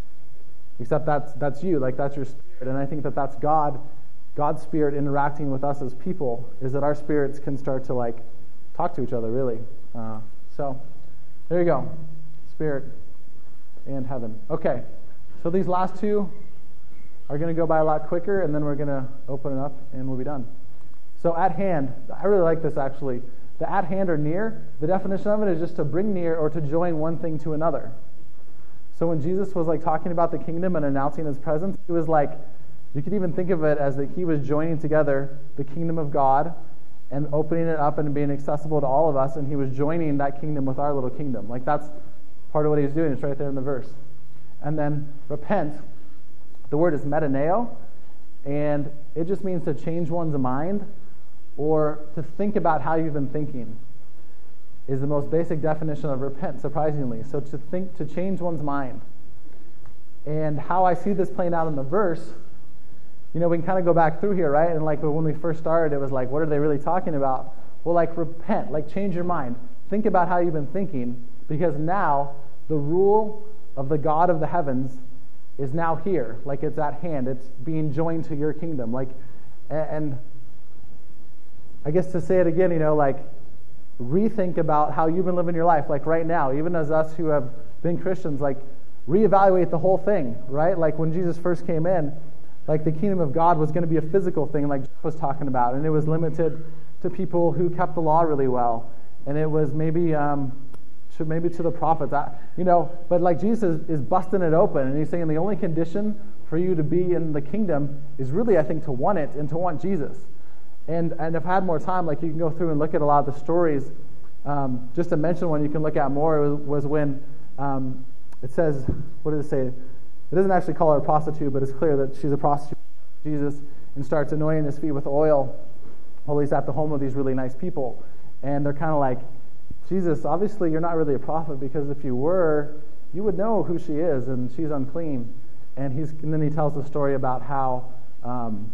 Except that's that's you, like that's your spirit. And I think that that's God, God's spirit interacting with us as people, is that our spirits can start to like talk to each other, really. Uh, so there you go, spirit and heaven. Okay, so these last two are going to go by a lot quicker, and then we're going to open it up and we'll be done. So at hand, I really like this actually. The at hand or near, the definition of it is just to bring near or to join one thing to another. So when Jesus was like talking about the kingdom and announcing his presence, it was like, you could even think of it as that he was joining together the kingdom of God and opening it up and being accessible to all of us, and he was joining that kingdom with our little kingdom. Like that's part of what he was doing. It's right there in the verse. And then repent, the word is metaneo, and it just means to change one's mind or to think about how you've been thinking. Is the most basic definition of repent, surprisingly. So to think, to change one's mind. And how I see this playing out in the verse, you know, we can kind of go back through here, right? And like when we first started, it was like, what are they really talking about? Well, like repent, like change your mind. Think about how you've been thinking, because now the rule of the God of the heavens is now here. Like it's at hand. It's being joined to your kingdom. Like, and I guess to say it again, you know, like, rethink about how you've been living your life, like right now, even as us who have been Christians, like reevaluate the whole thing, right? Like when Jesus first came in, like the kingdom of God was going to be a physical thing, like Jeff was talking about, and it was limited to people who kept the law really well, and it was maybe, um, to, maybe to the prophets, I, you know. But like Jesus is, is busting it open, and he's saying the only condition for you to be in the kingdom is really, I think, to want it and to want Jesus. And and if I had more time, like you can go through and look at a lot of the stories. Um, just to mention one you can look at more was, was when um, it says, what does it say? It doesn't actually call her a prostitute, but it's clear that she's a prostitute. Jesus and starts anointing his feet with oil while he's at the home of these really nice people. And they're kind of like, Jesus, obviously you're not really a prophet, because if you were, you would know who she is, and she's unclean. And he's and then he tells the story about how, um,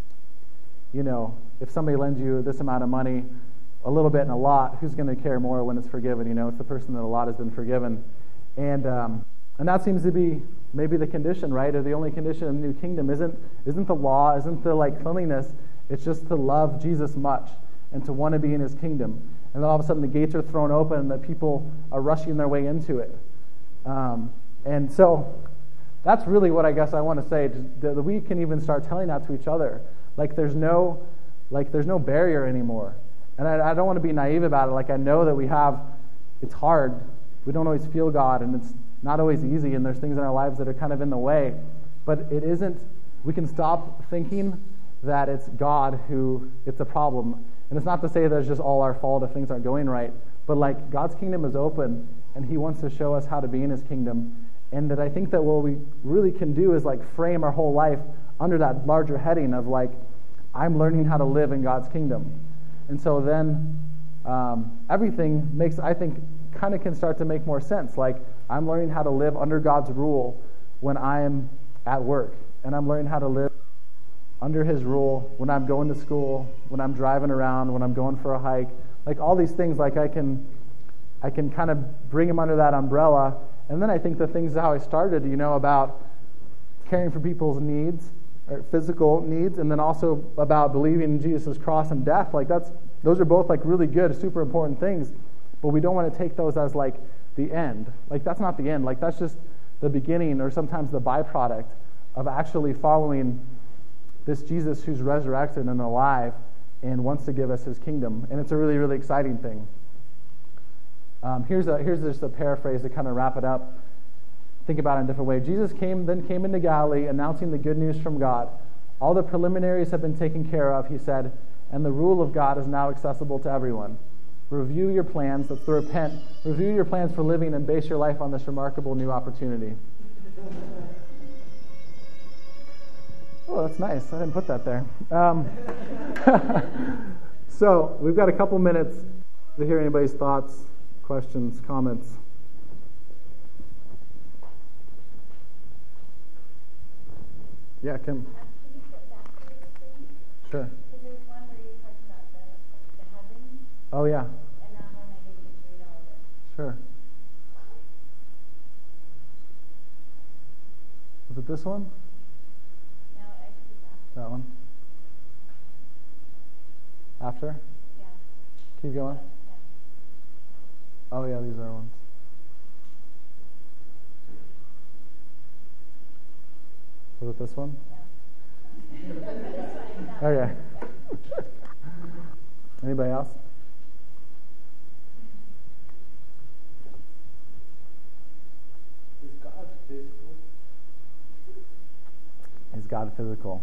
you know, if somebody lends you this amount of money, a little bit and a lot, who's going to care more when it's forgiven? You know, it's the person that a lot has been forgiven. And um, and that seems to be maybe the condition, right? Or the only condition in the new kingdom isn't isn't the law, isn't the like cleanliness. It's just to love Jesus much and to want to be in his kingdom. And then all of a sudden the gates are thrown open and that people are rushing their way into it. Um, and so that's really what I guess I want to say, that we can even start telling that to each other. Like there's no like there's no barrier anymore. And I, I don't want to be naive about it. Like I know that we have, it's hard. We don't always feel God, and it's not always easy, and there's things in our lives that are kind of in the way. But it isn't, we can stop thinking that it's God who, it's a problem. And it's not to say that it's just all our fault if things aren't going right. But like God's kingdom is open, and he wants to show us how to be in his kingdom. And that I think that what we really can do is like frame our whole life under that larger heading of like, I'm learning how to live in God's kingdom. And so then um, everything makes, I think, kind of can start to make more sense. Like I'm learning how to live under God's rule when I'm at work. And I'm learning how to live under his rule when I'm going to school, when I'm driving around, when I'm going for a hike. Like all these things, like I can I can kind of bring them under that umbrella. And then I think the things how I started, you know, about caring for people's needs or physical needs, and then also about believing in Jesus' cross and death. Like that's those are both like really good, super important things, but we don't want to take those as like the end. Like that's not the end. Like that's just the beginning, or sometimes the byproduct of actually following this Jesus who's resurrected and alive and wants to give us his kingdom. And it's a really, really exciting thing. Um, here's a here's just a paraphrase to kind of wrap it up. Think about it in a different way. Jesus came then came into Galilee announcing the good news from God. All the preliminaries have been taken care of, he said, and the rule of God is now accessible to everyone. Review your plans, that's the repent. Review your plans for living and base your life on this remarkable new opportunity. Oh, that's nice. I didn't put that there. Um, so we've got a couple minutes to hear anybody's thoughts, questions, comments. Yeah, Kim. Um, can you put that to your screen? Sure. Because there's one where you're talking about the, the heavens, Oh, yeah. and that one I didn't get to read all of it. Sure. Was it this one? No, I keep after. That one? After? Yeah. Keep going. Yeah. Oh, yeah, these are ones. Was it this one? No. This one, no. Okay. Yeah. Anybody else? Is God physical? Is God physical?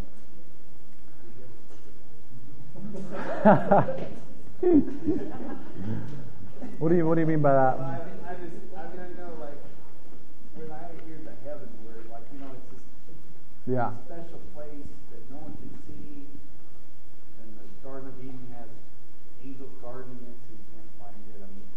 What do you What do you mean by that? Well, I mean, I just, I mean, I know, like, when I hear the heaven word, like, you know, it's this Yeah. special place that no one can see, and the Garden of Eden has angels guarding it, so you can't find it. I mean,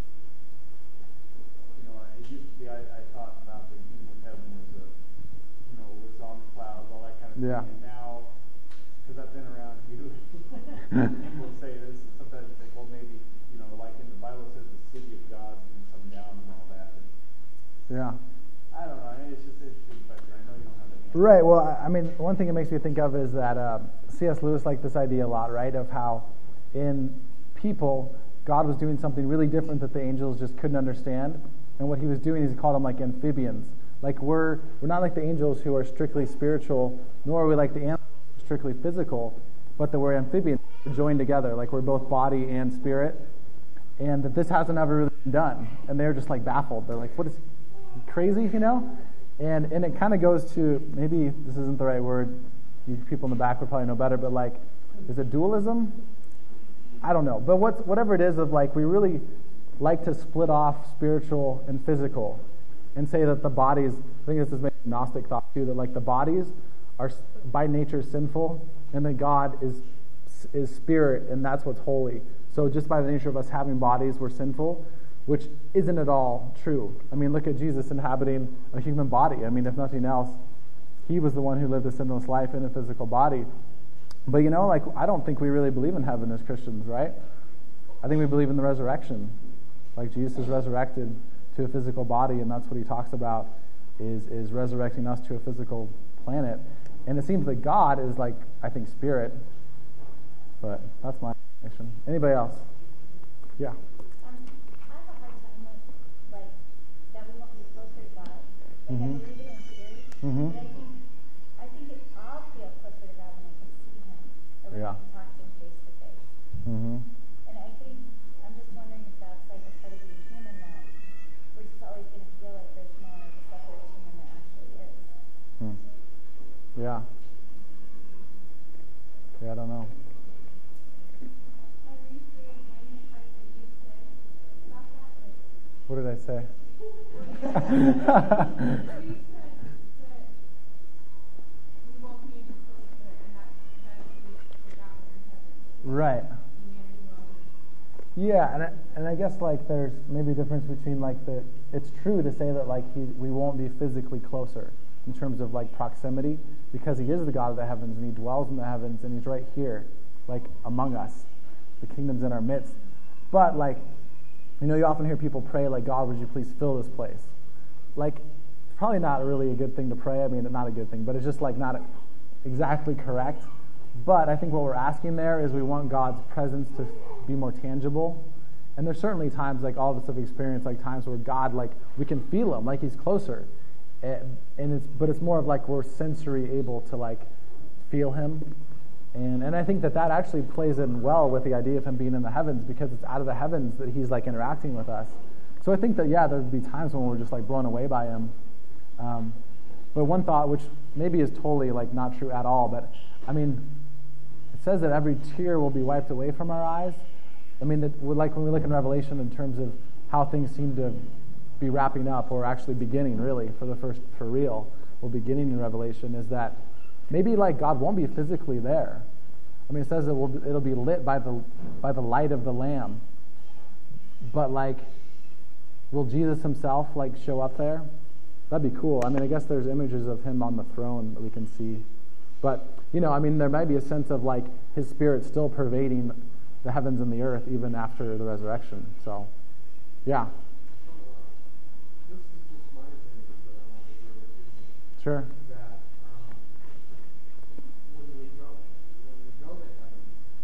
you know, it used to be, I, I thought about the kingdom of heaven was a, you know, was on clouds, all that kind of Yeah. thing, and now, because I've been around you, people say this, and sometimes they think, well, maybe, you know, like in the Bible says the city of God can come down and all that. And Yeah. I don't know. It's just interesting, but I know you don't have the answer. Right. Well, I I mean, one thing it makes me think of is that uh, C S Lewis liked this idea a lot, right? Of how in people, God was doing something really different that the angels just couldn't understand. And what he was doing is he called them like amphibians. Like we're we're not like the angels who are strictly spiritual, nor are we like the animals who are strictly physical, but that we're amphibians, we're joined together, like we're both body and spirit. And that this hasn't ever really been done. And they're just like baffled. They're like, what is he crazy, you know? And and it kind of goes to, maybe this isn't the right word, you people in the back would probably know better, but like, is it dualism? I don't know. But what, whatever it is of like, we really like to split off spiritual and physical and say that the bodies, I think this is maybe Gnostic thought too, that like the bodies are by nature sinful and that God is is spirit and that's what's holy. So just by the nature of us having bodies, we're sinful, which isn't at all true. I mean, look at Jesus inhabiting a human body. I mean, if nothing else, he was the one who lived a sinless life in a physical body. But you know, like, I don't think we really believe in heaven as Christians, right? I think we believe in the resurrection. Like, Jesus is resurrected to a physical body, and that's what he talks about, is, is resurrecting us to a physical planet. And it seems that God is, like, I think, spirit. But that's my explanation. Anybody else? Yeah. Um, I have a hard time with, like, that we won't be closer to God. Like, Mhm. I believe it in theory, Mhm. but I think, I think it, I'll feel closer to God when I can see him, or when Yeah. I can talk to him face to face. Mm-hmm. And I think, I'm just wondering if that's like a part of being human, that we're just always going to feel like there's more of a separation than there actually is. Hmm. Yeah. Yeah, I don't know. What did I say? Right. Yeah, and I, and I guess like there's maybe a difference between like the, it's true to say that like he, we won't be physically closer in terms of like proximity, because he is the God of the heavens and he dwells in the heavens and he's right here, like among us. The kingdom's in our midst. But like, you know, you often hear people pray like, God, would you please fill this place? Like, it's probably not really a good thing to pray. I mean, not a good thing, but it's just like not exactly correct. But I think what we're asking there is we want God's presence to be more tangible. And there's certainly times, like all of us have experienced, like times where God, like we can feel him, like he's closer. And it's, but it's more of like we're sensory able to like feel him. And and I think that that actually plays in well with the idea of him being in the heavens, because it's out of the heavens that he's like interacting with us. So I think that, yeah, there'd be times when we're just like blown away by him. Um, but one thought, which maybe is totally like not true at all, but I mean, it says that every tear will be wiped away from our eyes. I mean, that we're like when we look in Revelation in terms of how things seem to be wrapping up, or actually beginning, really, for the first, for real, or beginning in Revelation, is that maybe like God won't be physically there. I mean, it says it will, it'll be lit by the by the light of the Lamb. But like, will Jesus himself like show up there? That'd be cool. I mean, I guess there's images of him on the throne that we can see. But, you know, I mean, there might be a sense of like his spirit still pervading the heavens and the earth even after the resurrection. So, yeah. This is just my opinion, but I want to hear what you think. Sure. That um, when we go, when we go to heaven,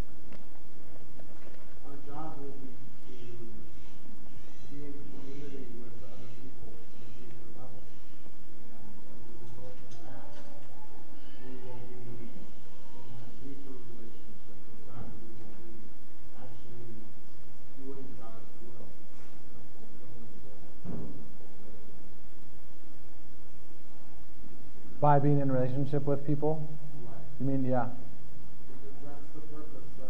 our job will be to be in community with other people at a deeper level, and as a result of that, we will be in a deeper relationship with God. We will be actually doing God's will and fulfilling that. By being in a relationship with people? Right. You mean, yeah. Because that's the purpose of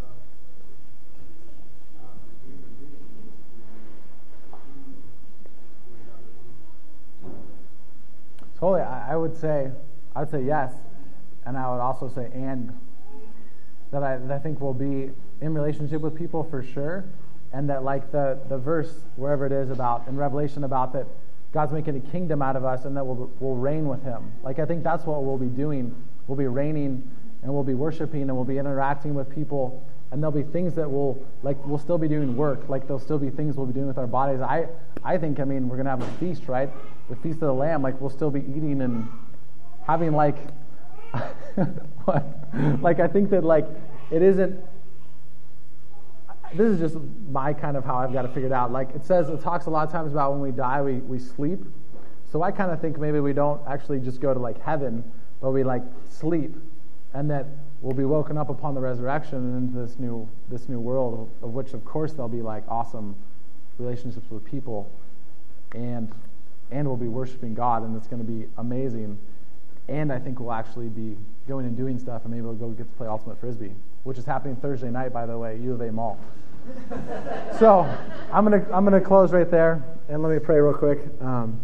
uh, the human being, is to be with other people. Totally. I, I would say, I would say yes, and I would also say and. That I, that I think we'll be in relationship with people for sure, and that like the, the verse, wherever it is about, in Revelation about that God's making a kingdom out of us and that we'll, we'll reign with him. Like, I think that's what we'll be doing. We'll be reigning and we'll be worshiping and we'll be interacting with people, and there'll be things that we'll, like, we'll still be doing work. Like, there'll still be things we'll be doing with our bodies. I, I think, I mean, we're going to have a feast, right? The Feast of the Lamb. Like, we'll still be eating and having, like, what? Like, I think that, like, it isn't, this is just my kind of how I've got it figured out. Like, it says, it talks a lot of times about when we die, we, we sleep. So I kind of think maybe we don't actually just go to like heaven, but we like sleep, and that we'll be woken up upon the resurrection and into this new this new world, of, of which of course there'll be like awesome relationships with people, and and we'll be worshiping God, and it's going to be amazing. And I think we'll actually be going and doing stuff, and maybe we'll go get to play Ultimate Frisbee, which is happening Thursday night, by the way, U of A Mall. So I'm gonna I'm gonna close right there, and let me pray real quick. Um,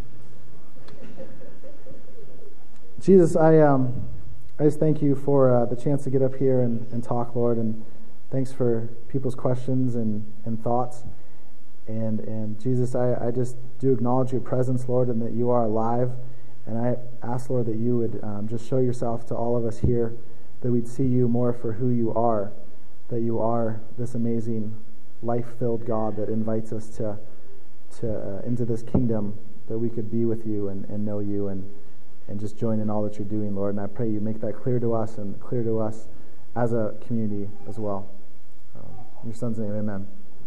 Jesus, I um, I just thank you for uh, the chance to get up here and, and talk, Lord, and thanks for people's questions and, and thoughts. And and Jesus, I, I just do acknowledge your presence, Lord, and that you are alive. And I ask, Lord, that you would um, just show yourself to all of us here, that we'd see you more for who you are, that you are this amazing, life-filled God that invites us to to uh, into this kingdom, that we could be with you and, and know you and, and just join in all that you're doing, Lord. And I pray you make that clear to us and clear to us as a community as well. Um, in your Son's name, amen.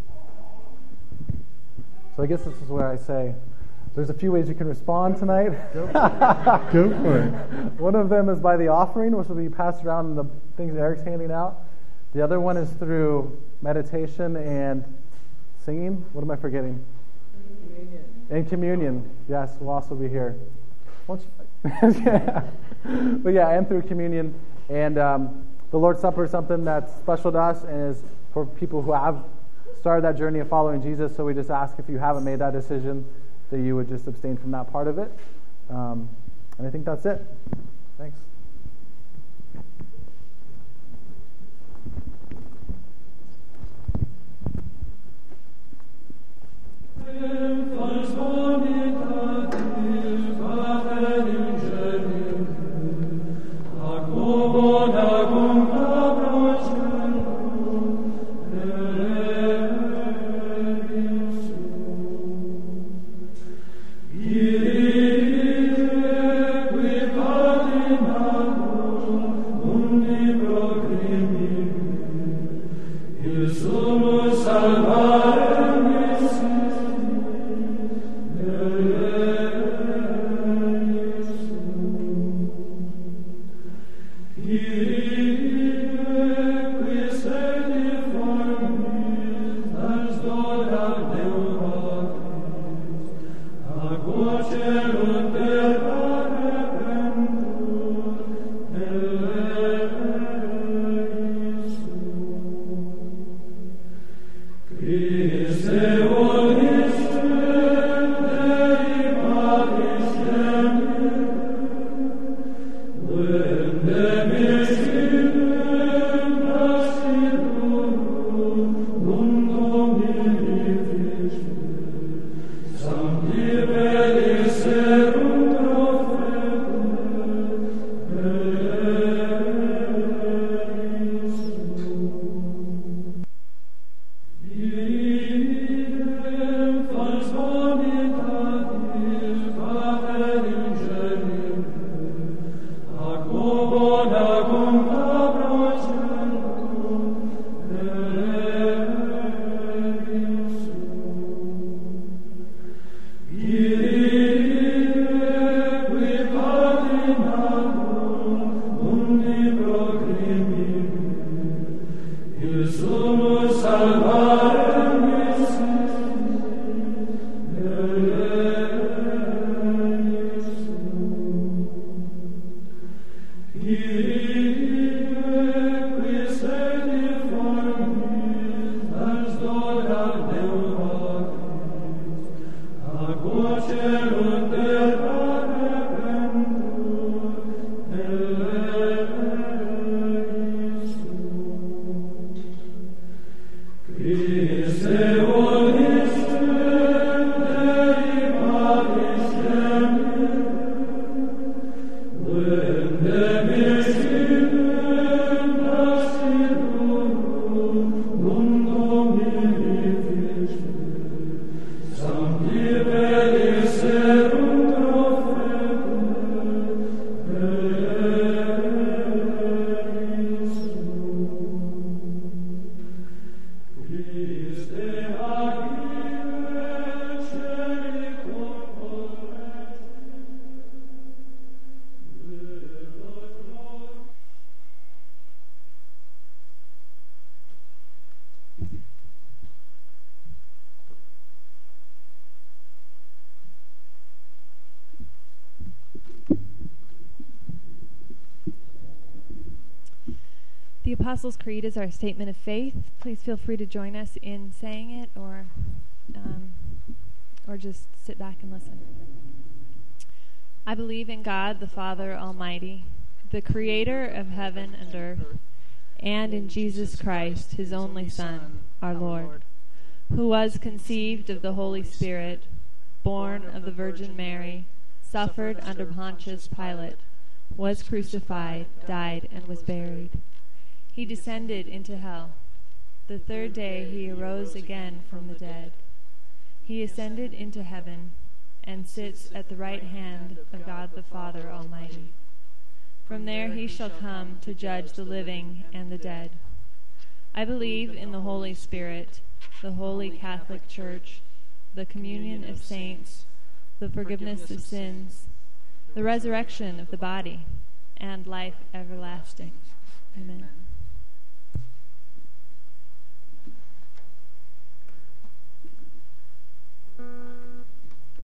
So I guess this is where I say, there's a few ways you can respond tonight. Go for it. Go for it. One of them is by the offering, which will be passed around in the things Eric's handing out. The other one is through meditation and singing. What am I forgetting? Communion. And communion. Yes, we'll also be here. Once, yeah. But yeah, and through communion. And um, the Lord's Supper is something that's special to us and is for people who have started that journey of following Jesus. So we just ask, if you haven't made that decision, that you would just abstain from that part of it. Um, and I think that's it. Thanks. Qui The Apostles' Creed is our statement of faith. Please feel free to join us in saying it, or um, or just sit back and listen. I believe in God, the Father Almighty, the Creator of heaven and earth, and in Jesus Christ, His only Son, our Lord, who was conceived of the Holy Spirit, born of the Virgin Mary, suffered under Pontius Pilate, was crucified, died, and was buried. He descended into hell. The third day he arose again from the dead. He ascended into heaven and sits at the right hand of God the Father Almighty. From there he shall come to judge the living and the dead. I believe in the Holy Spirit, the Holy Catholic Church, the communion of saints, the forgiveness of sins, the resurrection of the body, and life everlasting. Amen.